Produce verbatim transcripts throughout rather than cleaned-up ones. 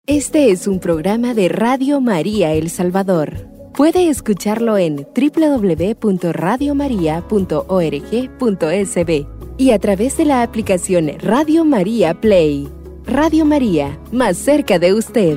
Este es un programa de Radio María El Salvador. Puede escucharlo en doble u doble u doble u punto radio maría punto org punto es be y a través de la aplicación Radio María Play. Radio María, más cerca de usted.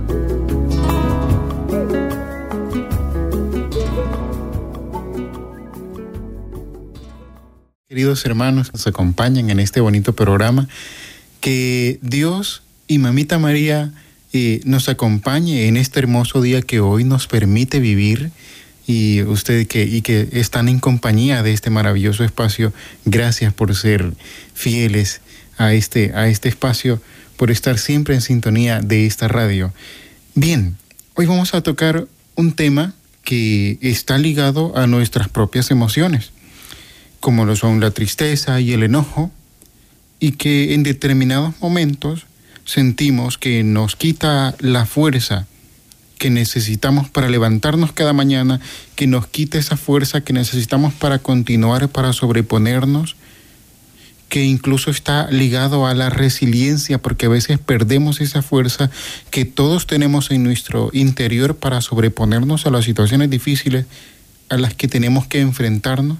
Queridos hermanos que nos acompañan en este bonito programa, que Dios y Mamita María eh, nos acompañe en este hermoso día que hoy nos permite vivir, y usted que, y que están en compañía de este maravilloso espacio. Gracias por ser fieles a este, a este espacio, por estar siempre en sintonía de esta radio. Bien, hoy vamos a tocar un tema que está ligado a nuestras propias emociones, como lo son la tristeza y el enojo, y que en determinados momentos sentimos que nos quita la fuerza que necesitamos para levantarnos cada mañana, que nos quita esa fuerza que necesitamos para continuar, para sobreponernos, que incluso está ligado a la resiliencia, porque a veces perdemos esa fuerza que todos tenemos en nuestro interior para sobreponernos a las situaciones difíciles a las que tenemos que enfrentarnos.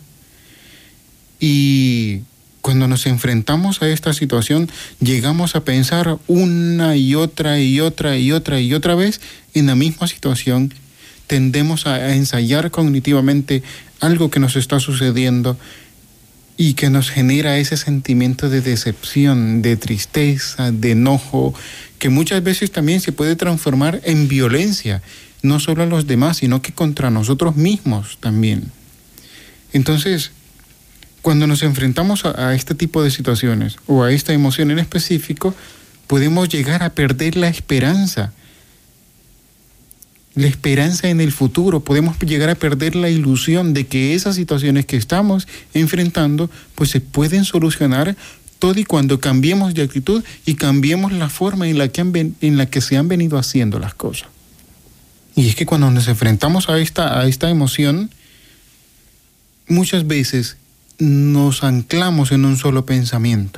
Y cuando nos enfrentamos a esta situación, llegamos a pensar una y otra y otra y otra y otra vez en la misma situación. Tendemos a ensayar cognitivamente algo que nos está sucediendo y que nos genera ese sentimiento de decepción, de tristeza, de enojo, que muchas veces también se puede transformar en violencia, no solo a los demás, sino que contra nosotros mismos también. Entonces, cuando nos enfrentamos a, a este tipo de situaciones o a esta emoción en específico, podemos llegar a perder la esperanza. La esperanza en el futuro. Podemos llegar a perder la ilusión de que esas situaciones que estamos enfrentando, pues se pueden solucionar todo y cuando cambiemos de actitud y cambiemos la forma en la que, han ven, en la que se han venido haciendo las cosas. Y es que cuando nos enfrentamos a esta, a esta emoción, muchas veces nos anclamos en un solo pensamiento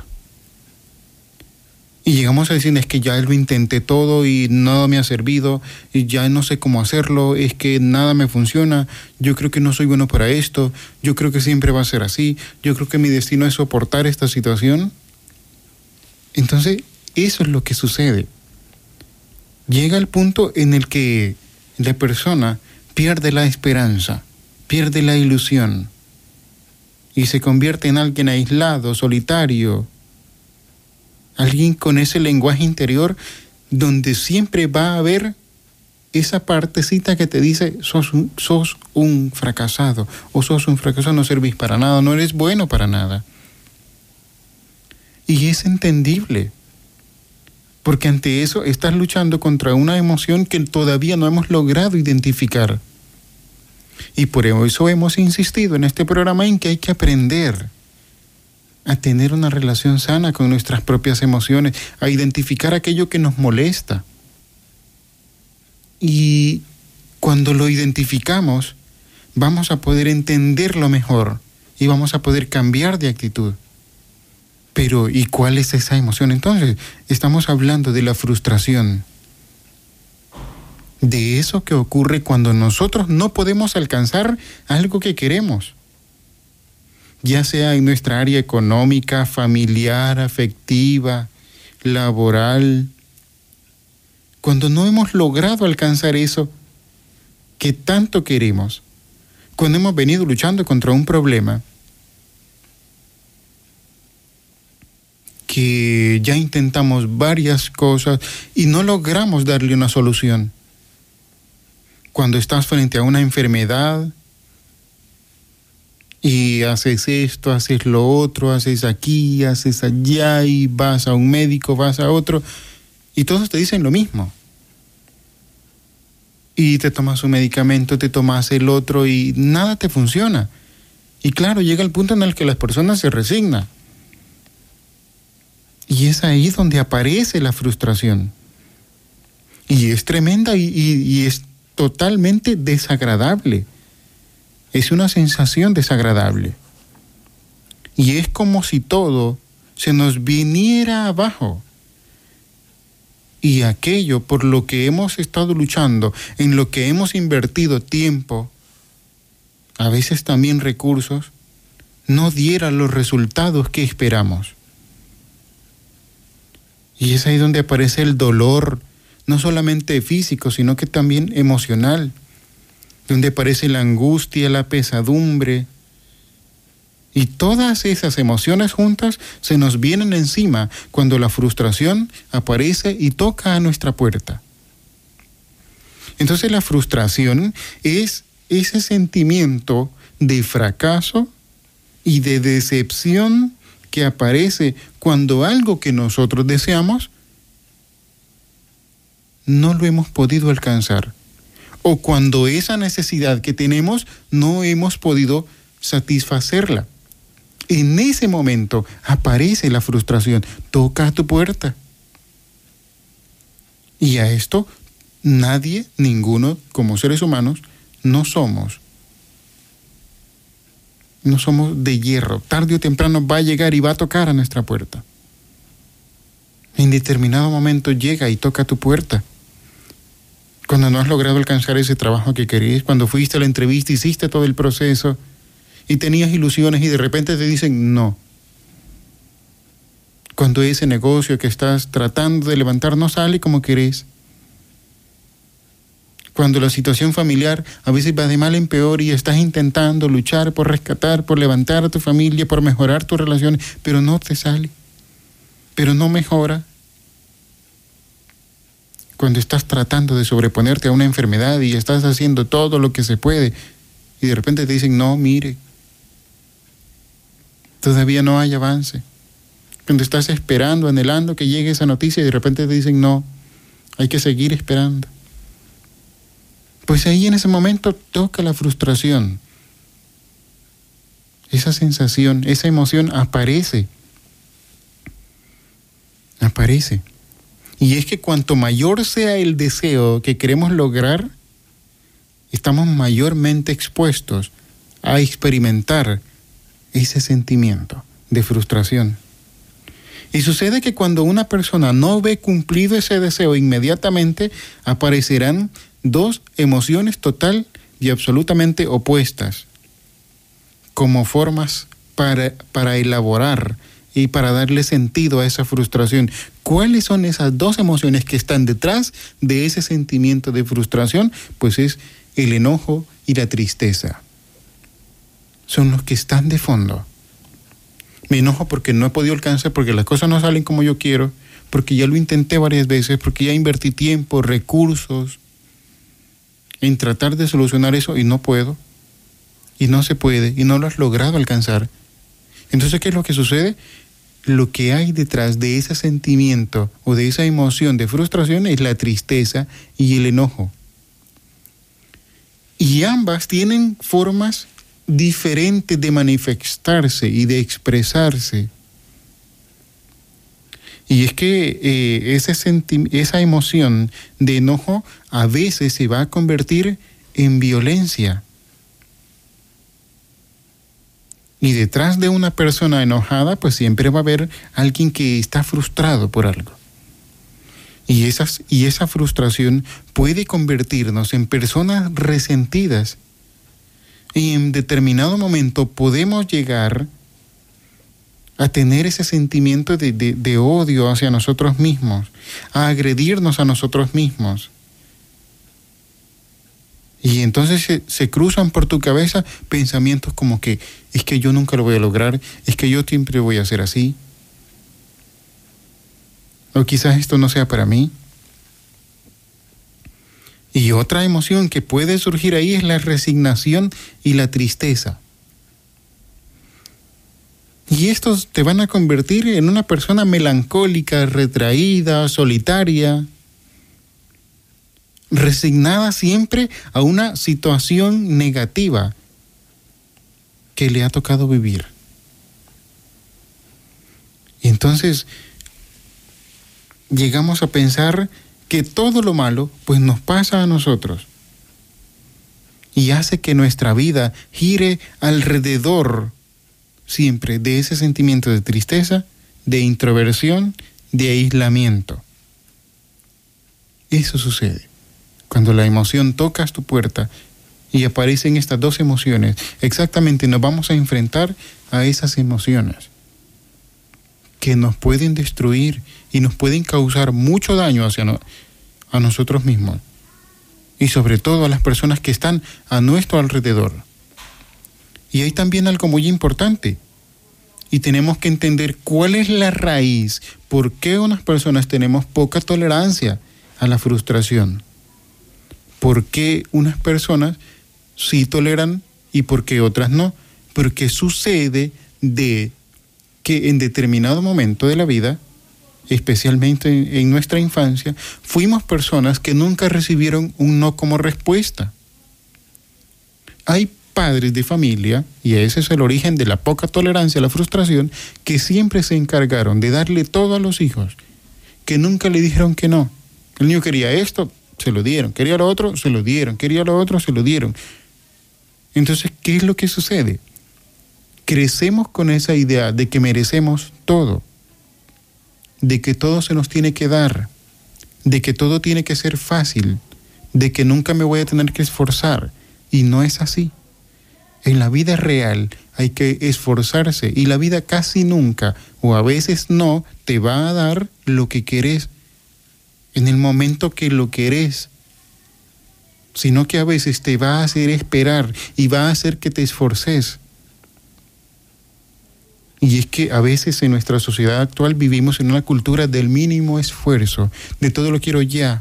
y llegamos a decir: es que ya lo intenté todo y nada me ha servido, y ya no sé cómo hacerlo, es que nada me funciona, yo creo que no soy bueno para esto, yo creo que siempre va a ser así, yo creo que mi destino es soportar esta situación. Entonces, eso es lo que sucede. Llega el punto en el que la persona pierde la esperanza, pierde la ilusión, y se convierte en alguien aislado, solitario, alguien con ese lenguaje interior donde siempre va a haber esa partecita que te dice: sos un, sos un fracasado, o sos un fracasado, no servís para nada, no eres bueno para nada. Y es entendible, porque ante eso estás luchando contra una emoción que todavía no hemos logrado identificar. Y por eso hemos insistido en este programa en que hay que aprender a tener una relación sana con nuestras propias emociones, a identificar aquello que nos molesta. Y cuando lo identificamos, vamos a poder entenderlo mejor y vamos a poder cambiar de actitud. Pero, ¿y cuál es esa emoción? Entonces, estamos hablando de la frustración. De eso que ocurre cuando nosotros no podemos alcanzar algo que queremos, ya sea en nuestra área económica, familiar, afectiva, laboral. Cuando no hemos logrado alcanzar eso que tanto queremos, cuando hemos venido luchando contra un problema que ya intentamos varias cosas y no logramos darle una solución. Cuando estás frente a una enfermedad y haces esto, haces lo otro, haces aquí, haces allá, y vas a un médico, vas a otro, y todos te dicen lo mismo. Y te tomas un medicamento, te tomas el otro y nada te funciona. Y claro, llega el punto en el que las personas se resignan. Y es ahí donde aparece la frustración. Y es tremenda y, y, y es totalmente desagradable. Es una sensación desagradable. Y es como si todo se nos viniera abajo. y aquello por lo que hemos estado luchando, en lo que hemos invertido tiempo, a veces también recursos, no diera los resultados que esperamos. Y es ahí donde aparece el dolor, no solamente físico, sino que también emocional, donde aparece la angustia, la pesadumbre, y todas esas emociones juntas se nos vienen encima cuando la frustración aparece y toca a nuestra puerta. Entonces la frustración es ese sentimiento de fracaso y de decepción que aparece cuando algo que nosotros deseamos no lo hemos podido alcanzar, o cuando esa necesidad que tenemos no hemos podido satisfacerla. En ese momento aparece la frustración, toca a tu puerta. Y a esto nadie, ninguno, como seres humanos, no somos. No somos de hierro. Tarde o temprano va a llegar y va a tocar a nuestra puerta. En determinado momento llega y toca a tu puerta. Cuando no has logrado alcanzar ese trabajo que querías, cuando fuiste a la entrevista, hiciste todo el proceso y tenías ilusiones y de repente te dicen no. Cuando ese negocio que estás tratando de levantar no sale como querés. Cuando la situación familiar a veces va de mal en peor y estás intentando luchar por rescatar, por levantar a tu familia, por mejorar tus relaciones, pero no te sale, pero no mejora. Cuando estás tratando de sobreponerte a una enfermedad y estás haciendo todo lo que se puede y de repente te dicen, no, mire, todavía no hay avance. Cuando estás esperando, anhelando que llegue esa noticia y de repente te dicen, no, hay que seguir esperando. Pues ahí en ese momento toca la frustración. Esa sensación, esa emoción aparece. Aparece. Y es que cuanto mayor sea el deseo que queremos lograr, estamos mayormente expuestos a experimentar ese sentimiento de frustración. Y sucede que cuando una persona no ve cumplido ese deseo, inmediatamente aparecerán dos emociones total y absolutamente opuestas, como formas para, para elaborar y para darle sentido a esa frustración. ¿Cuáles son esas dos emociones que están detrás de ese sentimiento de frustración? Pues es el enojo y la tristeza. Son los que están de fondo. Me enojo porque no he podido alcanzar, porque las cosas no salen como yo quiero, porque ya lo intenté varias veces, porque ya invertí tiempo, recursos en tratar de solucionar eso y no puedo, y no se puede, y no lo has logrado alcanzar. Entonces, ¿qué es lo que sucede? Lo que hay detrás de ese sentimiento o de esa emoción de frustración es la tristeza y el enojo. Y ambas tienen formas diferentes de manifestarse y de expresarse. Y es que eh, ese senti- esa emoción de enojo a veces se va a convertir en violencia. Y detrás de una persona enojada, pues siempre va a haber alguien que está frustrado por algo. Y, esas, y esa frustración puede convertirnos en personas resentidas. Y en determinado momento podemos llegar a tener ese sentimiento de, de, de odio hacia nosotros mismos, a agredirnos a nosotros mismos. Y entonces se, se cruzan por tu cabeza pensamientos como que es que yo nunca lo voy a lograr, es que yo siempre voy a ser así. O quizás esto no sea para mí. Y otra emoción que puede surgir ahí es la resignación y la tristeza. Y estos te van a convertir en una persona melancólica, retraída, solitaria, resignada siempre a una situación negativa que le ha tocado vivir. Y entonces llegamos a pensar que todo lo malo pues nos pasa a nosotros y hace que nuestra vida gire alrededor siempre de ese sentimiento de tristeza, de introversión, de aislamiento. Eso sucede. Cuando la emoción toca tu puerta y aparecen estas dos emociones, exactamente nos vamos a enfrentar a esas emociones que nos pueden destruir y nos pueden causar mucho daño hacia no, a nosotros mismos y sobre todo a las personas que están a nuestro alrededor. Y hay también algo muy importante y tenemos que entender cuál es la raíz, por qué unas personas tenemos poca tolerancia a la frustración, por qué unas personas sí toleran y por qué otras no, porque sucede de que en determinado momento de la vida, especialmente en, en nuestra infancia, fuimos personas que nunca recibieron un no como respuesta. Hay padres de familia, y ese es el origen de la poca tolerancia a la frustración, que siempre se encargaron de darle todo a los hijos, que nunca le dijeron que no. El niño quería esto, se lo dieron, quería lo otro, se lo dieron, quería lo otro, se lo dieron. Entonces, ¿qué es lo que sucede? Crecemos con esa idea de que merecemos todo, de que todo se nos tiene que dar, de que todo tiene que ser fácil, de que nunca me voy a tener que esforzar. Y no es así. En la vida real hay que esforzarse y la vida casi nunca, o a veces no, te va a dar lo que querés en el momento que lo querés, sino que a veces te va a hacer esperar y va a hacer que te esforces. Y es que a veces en nuestra sociedad actual vivimos en una cultura del mínimo esfuerzo, de todo lo quiero ya.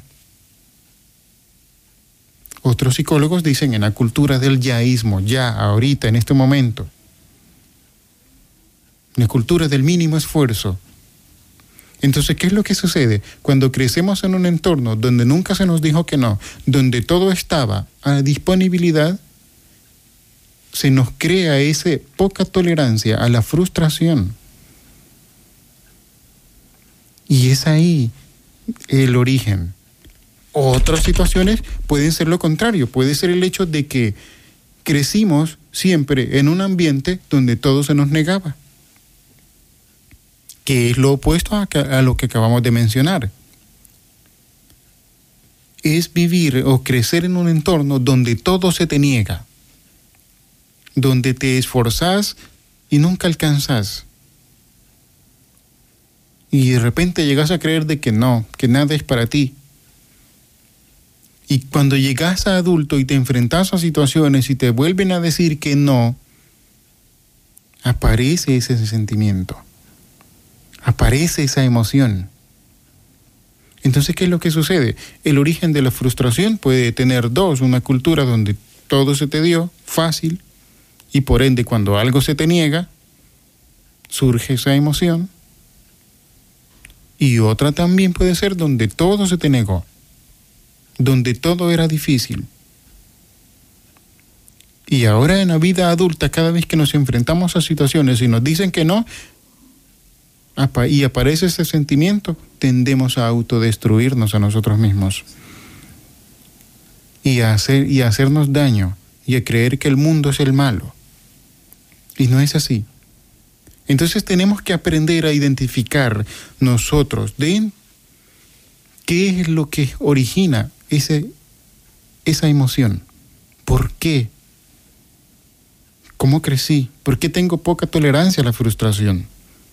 Otros psicólogos dicen en la cultura del yaísmo, ya, ahorita, en este momento. La cultura del mínimo esfuerzo. Entonces, ¿qué es lo que sucede? Cuando crecemos en un entorno donde nunca se nos dijo que no, donde todo estaba a disponibilidad, se nos crea esa poca tolerancia a la frustración. Y es ahí el origen. Otras situaciones pueden ser lo contrario, puede ser el hecho de que crecimos siempre en un ambiente donde todo se nos negaba, que es lo opuesto a, a lo que acabamos de mencionar. Es vivir o crecer en un entorno donde todo se te niega, donde te esforzás y nunca alcanzás. Y de repente llegas a creer de que no, que nada es para ti. Y cuando llegas a adulto y te enfrentas a situaciones y te vuelven a decir que no, aparece ese sentimiento, aparece esa emoción. Entonces, ¿qué es lo que sucede? El origen de la frustración puede tener dos, una cultura donde todo se te dio fácil, y por ende cuando algo se te niega, surge esa emoción. Y otra también puede ser donde todo se te negó, donde todo era difícil. Y ahora en la vida adulta, cada vez que nos enfrentamos a situaciones y nos dicen que no, y aparece ese sentimiento, tendemos a autodestruirnos a nosotros mismos. Y a, hacer, y a hacernos daño, y a creer que el mundo es el malo. Y no es así. Entonces tenemos que aprender a identificar nosotros de qué es lo que origina ese, esa emoción. ¿Por qué? ¿Cómo crecí? ¿Por qué tengo poca tolerancia a la frustración?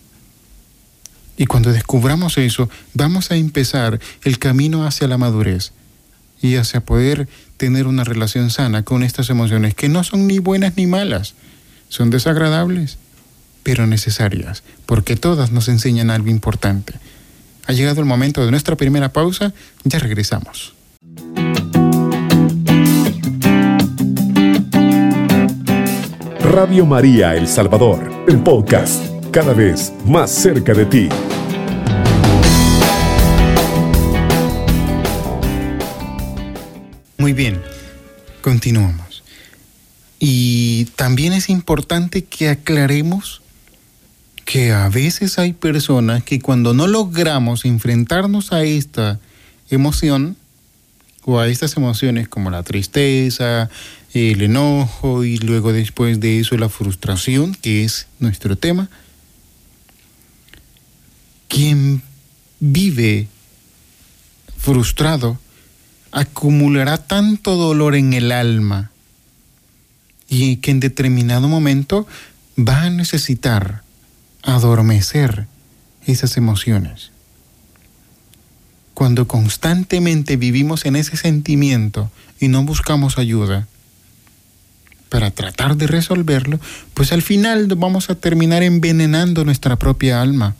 Y cuando descubramos eso, vamos a empezar el camino hacia la madurez y hacia poder tener una relación sana con estas emociones que no son ni buenas ni malas. Son desagradables, pero necesarias, porque todas nos enseñan algo importante. Ha llegado el momento de nuestra primera pausa, ya regresamos. Radio María El Salvador, el podcast, cada vez más cerca de ti. Muy bien, continuamos. Y también es importante que aclaremos que a veces hay personas que cuando no logramos enfrentarnos a esta emoción o a estas emociones como la tristeza, el enojo y luego después de eso la frustración, que es nuestro tema, quien vive frustrado acumulará tanto dolor en el alma y que en determinado momento va a necesitar adormecer esas emociones. Cuando constantemente vivimos en ese sentimiento y no buscamos ayuda para tratar de resolverlo, pues al final vamos a terminar envenenando nuestra propia alma,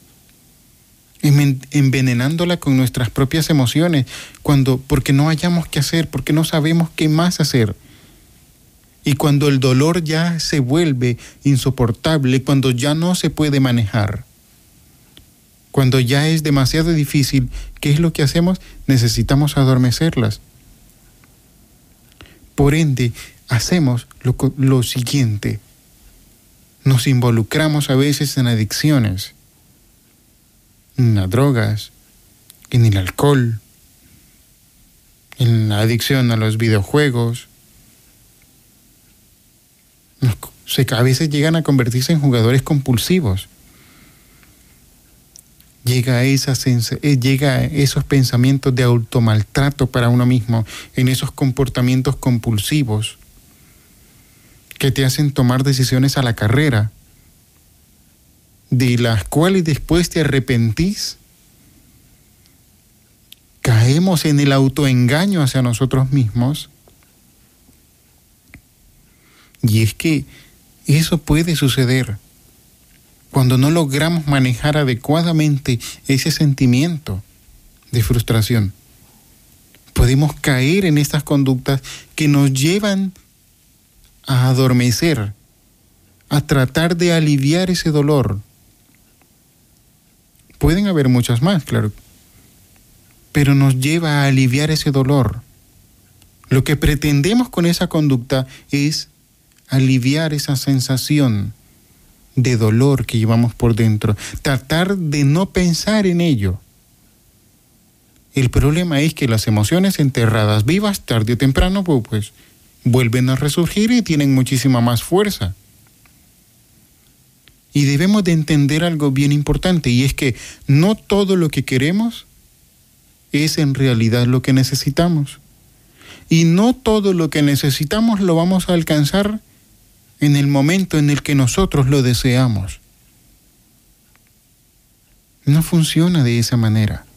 envenenándola con nuestras propias emociones, cuando, porque no hayamos qué hacer, porque no sabemos qué más hacer. Y cuando el dolor ya se vuelve insoportable, cuando ya no se puede manejar, cuando ya es demasiado difícil, ¿qué es lo que hacemos? Necesitamos adormecerlas. Por ende, hacemos lo, lo siguiente. Nos involucramos a veces en adicciones, en las drogas, en el alcohol, en la adicción a los videojuegos. Nos, se, a veces llegan a convertirse en jugadores compulsivos. Llega a, esa sens- llega a esos pensamientos de automaltrato para uno mismo, en esos comportamientos compulsivos que te hacen tomar decisiones a la carrera, de las cuales después te arrepentís. Caemos en el autoengaño hacia nosotros mismos. Y es que eso puede suceder cuando no logramos manejar adecuadamente ese sentimiento de frustración. Podemos caer en estas conductas que nos llevan a adormecer, a tratar de aliviar ese dolor. Pueden haber muchas más, claro, pero nos lleva a aliviar ese dolor. Lo que pretendemos con esa conducta es aliviar esa sensación de dolor que llevamos por dentro, tratar de no pensar en ello. El problema es que las emociones enterradas vivas, tarde o temprano, pues, pues vuelven a resurgir y tienen muchísima más fuerza. Y debemos de entender algo bien importante, y es que no todo lo que queremos es en realidad lo que necesitamos. Y no todo lo que necesitamos lo vamos a alcanzar en el momento en el que nosotros lo deseamos. No funciona de esa manera.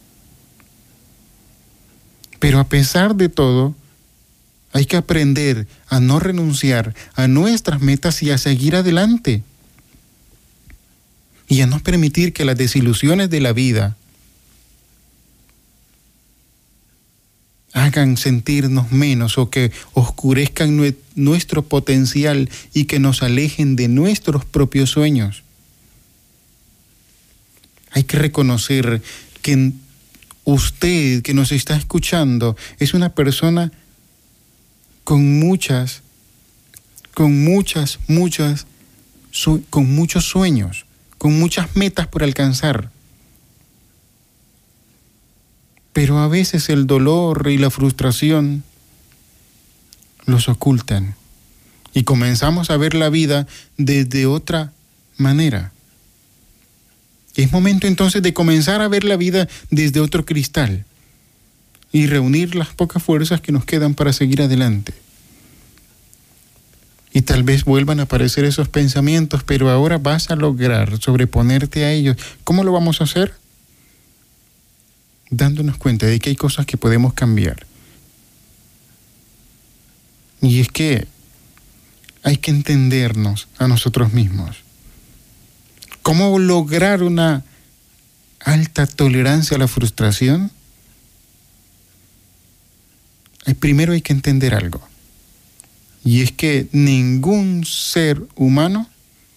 Pero a pesar de todo, hay que aprender a no renunciar a nuestras metas y a seguir adelante. Y a no permitir que las desilusiones de la vida hagan sentirnos menos o que oscurezcan nue- nuestro potencial y que nos alejen de nuestros propios sueños. Hay que reconocer que usted que nos está escuchando es una persona con muchas, con muchas, muchas, su- con muchos sueños, con muchas metas por alcanzar. Pero a veces el dolor y la frustración los ocultan y comenzamos a ver la vida desde otra manera. Es momento entonces de comenzar a ver la vida desde otro cristal y reunir las pocas fuerzas que nos quedan para seguir adelante. Y tal vez vuelvan a aparecer esos pensamientos, pero ahora vas a lograr sobreponerte a ellos. ¿Cómo lo vamos a hacer? Dándonos cuenta de que hay cosas que podemos cambiar. Y es que hay que entendernos a nosotros mismos. ¿Cómo lograr una alta tolerancia a la frustración? Primero hay que entender algo. Y es que ningún ser humano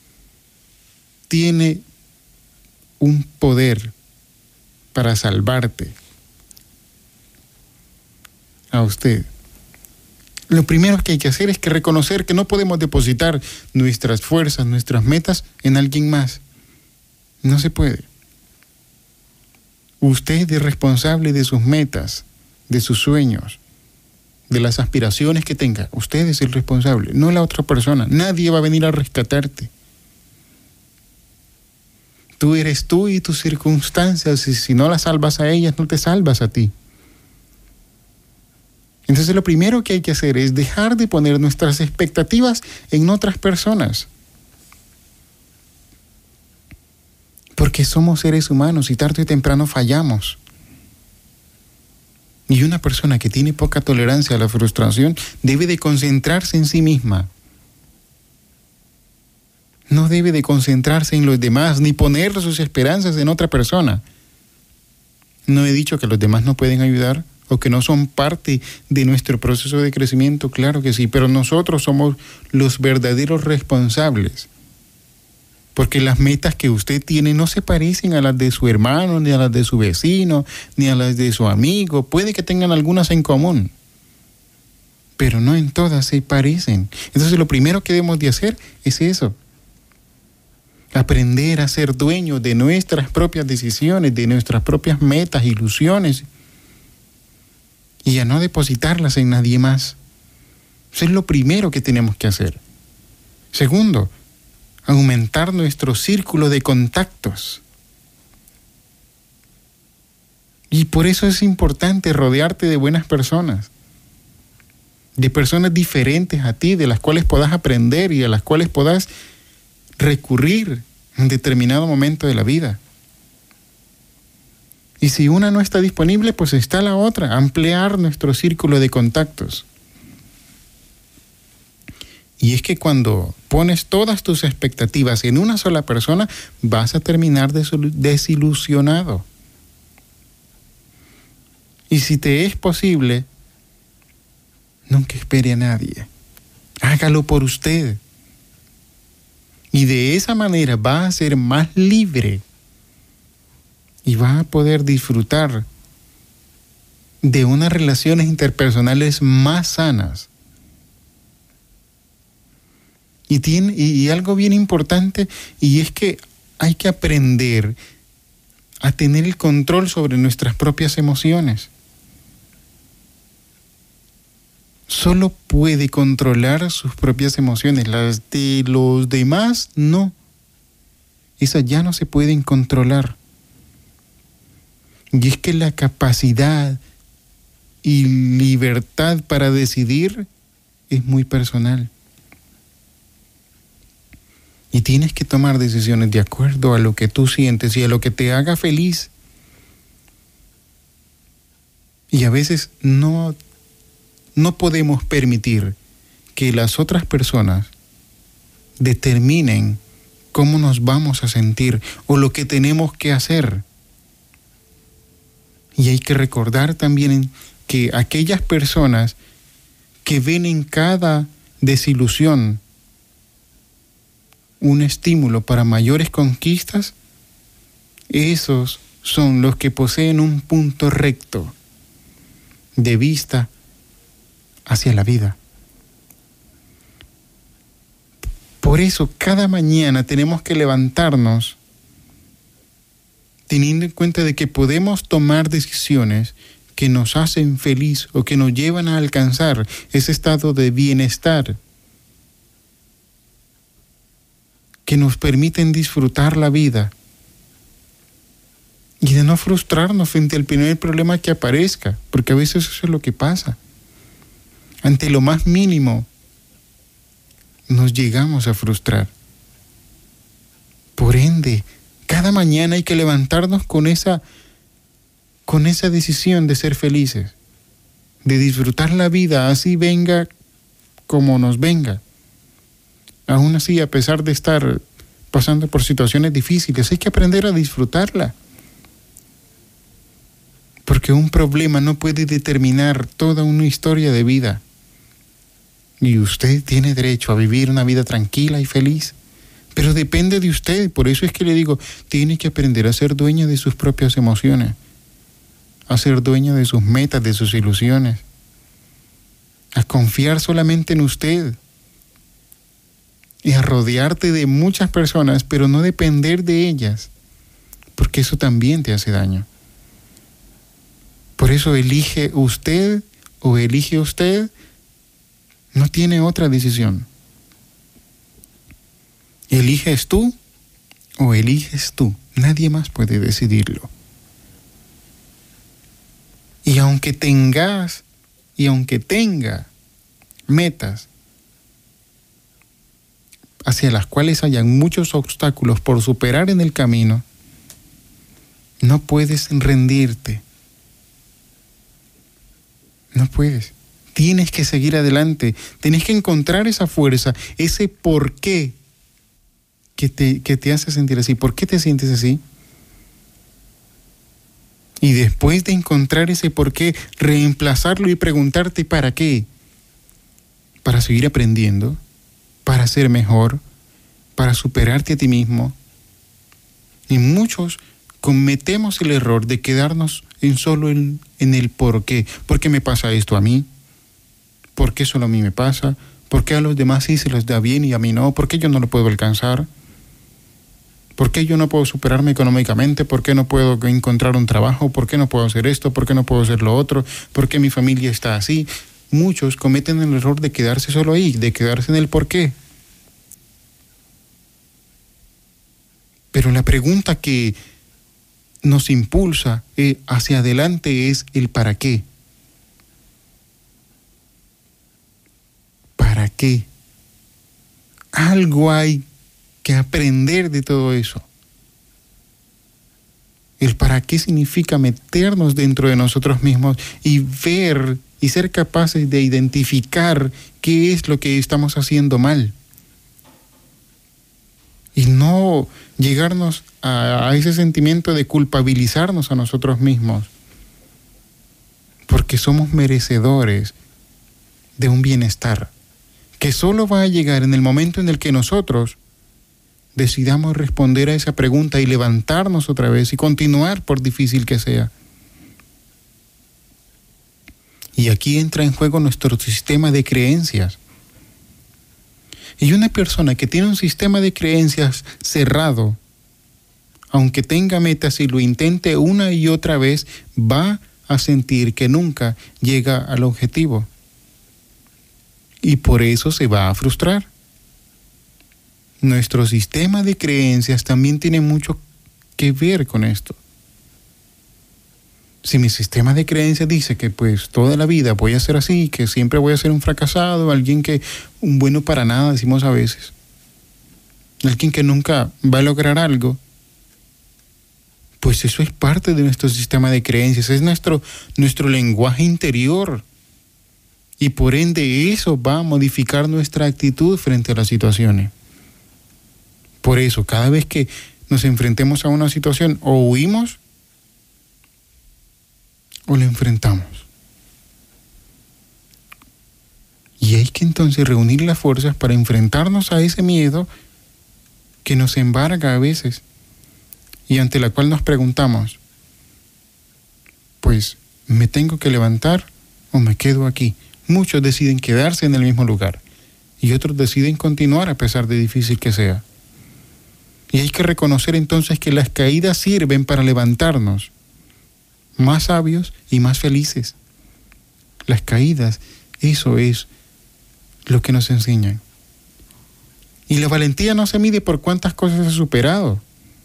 tiene un poder para salvarte a usted. Lo primero que hay que hacer es que reconocer que no podemos depositar nuestras fuerzas, nuestras metas en alguien más. No se puede. Usted es responsable de sus metas, de sus sueños, de las aspiraciones que tenga. Usted es el responsable, no la otra persona. Nadie va a venir a rescatarte. Tú eres tú y tus circunstancias, y si no las salvas a ellas, no te salvas a ti. Entonces lo primero que hay que hacer es dejar de poner nuestras expectativas en otras personas. Porque somos seres humanos y tarde o temprano fallamos. Y una persona que tiene poca tolerancia a la frustración debe de concentrarse en sí misma. No debe de concentrarse en los demás ni poner sus esperanzas en otra persona. No he dicho que los demás no pueden ayudar o que no son parte de nuestro proceso de crecimiento, claro que sí, pero nosotros somos los verdaderos responsables. Porque las metas que usted tiene no se parecen a las de su hermano, ni a las de su vecino, ni a las de su amigo. Puede que tengan algunas en común, pero no en todas se parecen. Entonces lo primero que debemos de hacer es eso. Aprender a ser dueños de nuestras propias decisiones, de nuestras propias metas, ilusiones, y a no depositarlas en nadie más. Eso es lo primero que tenemos que hacer. Segundo, aumentar nuestro círculo de contactos. Y por eso es importante rodearte de buenas personas, de personas diferentes a ti, de las cuales puedas aprender y a las cuales puedas recurrir en determinado momento de la vida. Y si una no está disponible, pues está la otra, ampliar nuestro círculo de contactos. Y es que cuando pones todas tus expectativas en una sola persona, vas a terminar desilusionado. Y si te es posible, nunca espere a nadie. Hágalo por usted. Y de esa manera va a ser más libre y va a poder disfrutar de unas relaciones interpersonales más sanas. Y, tiene, y, y algo bien importante, y es que hay que aprender a tener el control sobre nuestras propias emociones. Solo puede controlar sus propias emociones, las de los demás no. Esas ya no se pueden controlar. Y es que la capacidad y libertad para decidir es muy personal. Y tienes que tomar decisiones de acuerdo a lo que tú sientes y a lo que te haga feliz. Y a veces no, no podemos permitir que las otras personas determinen cómo nos vamos a sentir o lo que tenemos que hacer. Y hay que recordar también que aquellas personas que ven en cada desilusión un estímulo para mayores conquistas, esos son los que poseen un punto recto de vista hacia la vida. Por eso cada mañana tenemos que levantarnos teniendo en cuenta de que podemos tomar decisiones que nos hacen feliz o que nos llevan a alcanzar ese estado de bienestar, que nos permiten disfrutar la vida y de no frustrarnos frente al primer problema que aparezca, porque a veces eso es lo que pasa. Ante lo más mínimo nos llegamos a frustrar. Por ende, cada mañana hay que levantarnos con esa, con esa decisión de ser felices, de disfrutar la vida, así venga como nos venga. Aún así, a pesar de estar pasando por situaciones difíciles, hay que aprender a disfrutarla. Porque un problema no puede determinar toda una historia de vida. Y usted tiene derecho a vivir una vida tranquila y feliz. Pero depende de usted. Por eso es que le digo, tiene que aprender a ser dueña de sus propias emociones. A ser dueña de sus metas, de sus ilusiones. A confiar solamente en usted. Y a rodearte de muchas personas, pero no depender de ellas. Porque eso también te hace daño. Por eso elige usted o elige usted. No tiene otra decisión. ¿Eliges tú o eliges tú? Nadie más puede decidirlo. Y aunque tengas y aunque tenga metas hacia las cuales hayan muchos obstáculos por superar en el camino, no puedes rendirte. No puedes. Tienes que seguir adelante. Tienes que encontrar esa fuerza, ese por qué que te, que te hace sentir así. ¿Por qué te sientes así? Y después de encontrar ese por qué, reemplazarlo y preguntarte ¿para qué? Para seguir aprendiendo, para ser mejor, para superarte a ti mismo. Y muchos cometemos el error de quedarnos en solo en, en el por qué. ¿Por qué me pasa esto a mí? ¿Por qué solo a mí me pasa? ¿Por qué a los demás sí se les da bien y a mí no? ¿Por qué yo no lo puedo alcanzar? ¿Por qué yo no puedo superarme económicamente? ¿Por qué no puedo encontrar un trabajo? ¿Por qué no puedo hacer esto? ¿Por qué no puedo hacer lo otro? ¿Por qué mi familia está así? Muchos cometen el error de quedarse solo ahí, de quedarse en el por qué. Pero la pregunta que nos impulsa hacia adelante es el para qué. ¿Para qué? Algo hay que aprender de todo eso. El para qué significa meternos dentro de nosotros mismos y ver y ser capaces de identificar qué es lo que estamos haciendo mal. Y no llegarnos a, a ese sentimiento de culpabilizarnos a nosotros mismos, porque somos merecedores de un bienestar que solo va a llegar en el momento en el que nosotros decidamos responder a esa pregunta y levantarnos otra vez y continuar por difícil que sea. Y aquí entra en juego nuestro sistema de creencias. Y una persona que tiene un sistema de creencias cerrado, aunque tenga metas y lo intente una y otra vez, va a sentir que nunca llega al objetivo. Y por eso se va a frustrar. Nuestro sistema de creencias también tiene mucho que ver con esto. Si mi sistema de creencias dice que pues toda la vida voy a ser así, que siempre voy a ser un fracasado, alguien que, un bueno para nada, decimos a veces, alguien que nunca va a lograr algo, pues eso es parte de nuestro sistema de creencias, es nuestro, nuestro lenguaje interior. Y por ende eso va a modificar nuestra actitud frente a las situaciones. Por eso, cada vez que nos enfrentemos a una situación, o huimos o la enfrentamos. Y hay que entonces reunir las fuerzas para enfrentarnos a ese miedo que nos embarga a veces y ante la cual nos preguntamos, pues, ¿me tengo que levantar o me quedo aquí? Muchos deciden quedarse en el mismo lugar y otros deciden continuar a pesar de difícil que sea. Y hay que reconocer entonces que las caídas sirven para levantarnos más sabios y más felices. Las caídas, eso es lo que nos enseñan. Y la valentía no se mide por cuántas cosas ha superado.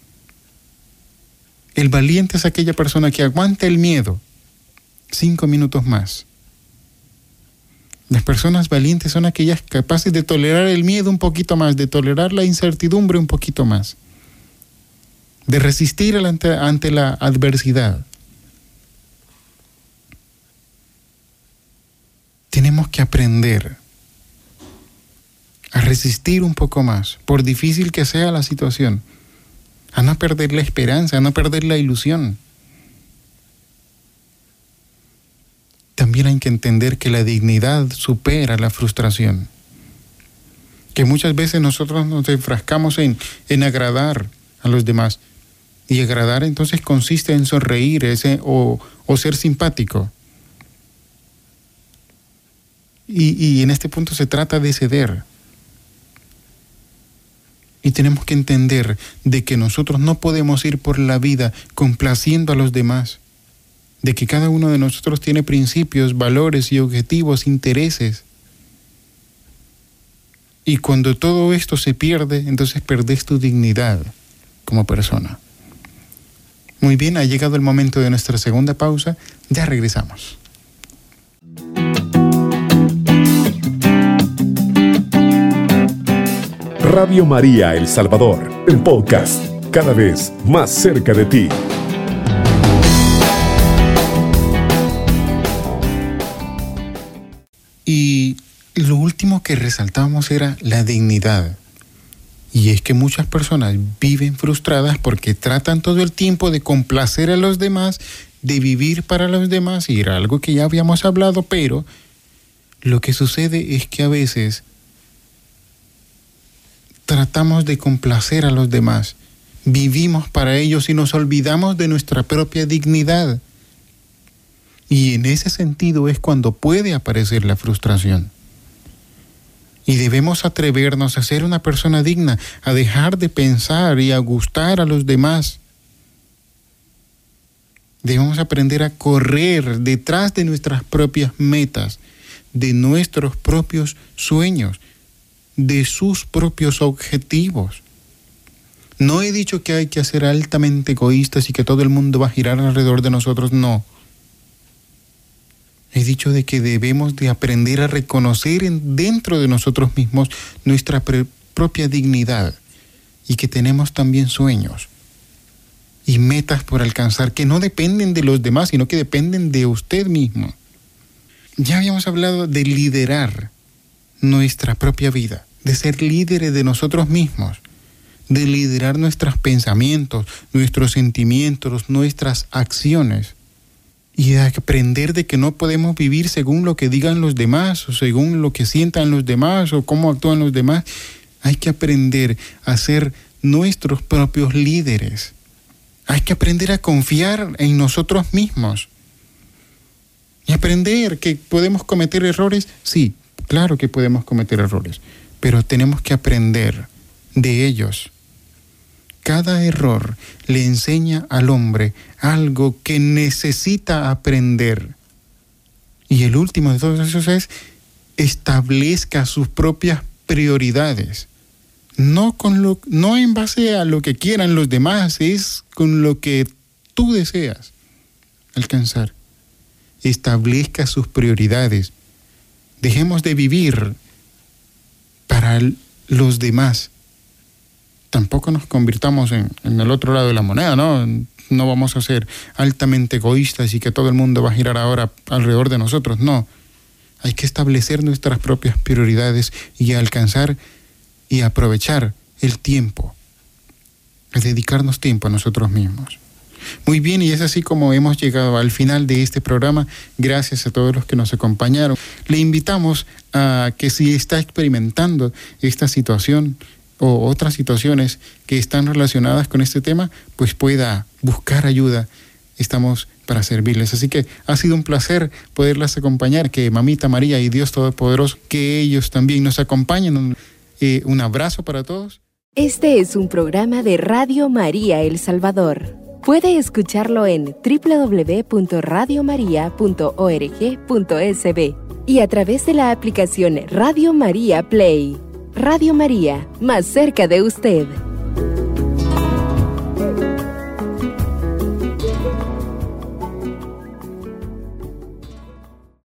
El valiente es aquella persona que aguanta el miedo cinco minutos más. Las personas valientes son aquellas capaces de tolerar el miedo un poquito más, de tolerar la incertidumbre un poquito más, de resistir ante, ante la adversidad. Tenemos que aprender a resistir un poco más, por difícil que sea la situación, a no perder la esperanza, a no perder la ilusión. También hay que entender que la dignidad supera la frustración. Que muchas veces nosotros nos enfrascamos en, en agradar a los demás. Y agradar entonces consiste en sonreír ese, o, o ser simpático. Y, y en este punto se trata de ceder. Y tenemos que entender de que nosotros no podemos ir por la vida complaciendo a los demás. De que cada uno de nosotros tiene principios, valores y objetivos, intereses. Y cuando todo esto se pierde, entonces perdés tu dignidad como persona. Muy bien, ha llegado el momento de nuestra segunda pausa. Ya regresamos. Radio María El Salvador, el podcast, cada vez más cerca de ti. Y lo último que resaltábamos era la dignidad. Y es que muchas personas viven frustradas porque tratan todo el tiempo de complacer a los demás, de vivir para los demás, y era algo que ya habíamos hablado, pero lo que sucede es que a veces tratamos de complacer a los demás, vivimos para ellos y nos olvidamos de nuestra propia dignidad. Y en ese sentido es cuando puede aparecer la frustración. Y debemos atrevernos a ser una persona digna, a dejar de pensar y a gustar a los demás. Debemos aprender a correr detrás de nuestras propias metas, de nuestros propios sueños, de sus propios objetivos. No he dicho que hay que ser altamente egoístas y que todo el mundo va a girar alrededor de nosotros, no. He dicho de que debemos de aprender a reconocer en, dentro de nosotros mismos nuestra pre- propia dignidad y que tenemos también sueños y metas por alcanzar que no dependen de los demás, sino que dependen de usted mismo. Ya habíamos hablado de liderar nuestra propia vida, de ser líderes de nosotros mismos, de liderar nuestros pensamientos, nuestros sentimientos, nuestras acciones. Y de aprender de que no podemos vivir según lo que digan los demás, o según lo que sientan los demás, o cómo actúan los demás. Hay que aprender a ser nuestros propios líderes. Hay que aprender a confiar en nosotros mismos. Y aprender que podemos cometer errores. Sí, claro que podemos cometer errores, pero tenemos que aprender de ellos. Cada error le enseña al hombre algo que necesita aprender. Y el último de todos esos es establezca sus propias prioridades. No, con lo, no en base a lo que quieran los demás, es con lo que tú deseas alcanzar. Establezca sus prioridades. Dejemos de vivir para los demás. Tampoco nos convirtamos en, en el otro lado de la moneda, ¿no? No vamos a ser altamente egoístas y que todo el mundo va a girar ahora alrededor de nosotros, no. Hay que establecer nuestras propias prioridades y alcanzar y aprovechar el tiempo, a dedicarnos tiempo a nosotros mismos. Muy bien, y es así como hemos llegado al final de este programa. Gracias a todos los que nos acompañaron. Le invitamos a que si está experimentando esta situación o otras situaciones que están relacionadas con este tema, pues pueda buscar ayuda. Estamos para servirles. Así que ha sido un placer poderlas acompañar, que Mamita María y Dios Todopoderoso, que ellos también nos acompañen. Eh, un abrazo para todos. Este es un programa de Radio María El Salvador. Puede escucharlo en doble u doble u doble u punto radio maría punto org punto es be y a través de la aplicación Radio María Play. Radio María, más cerca de usted.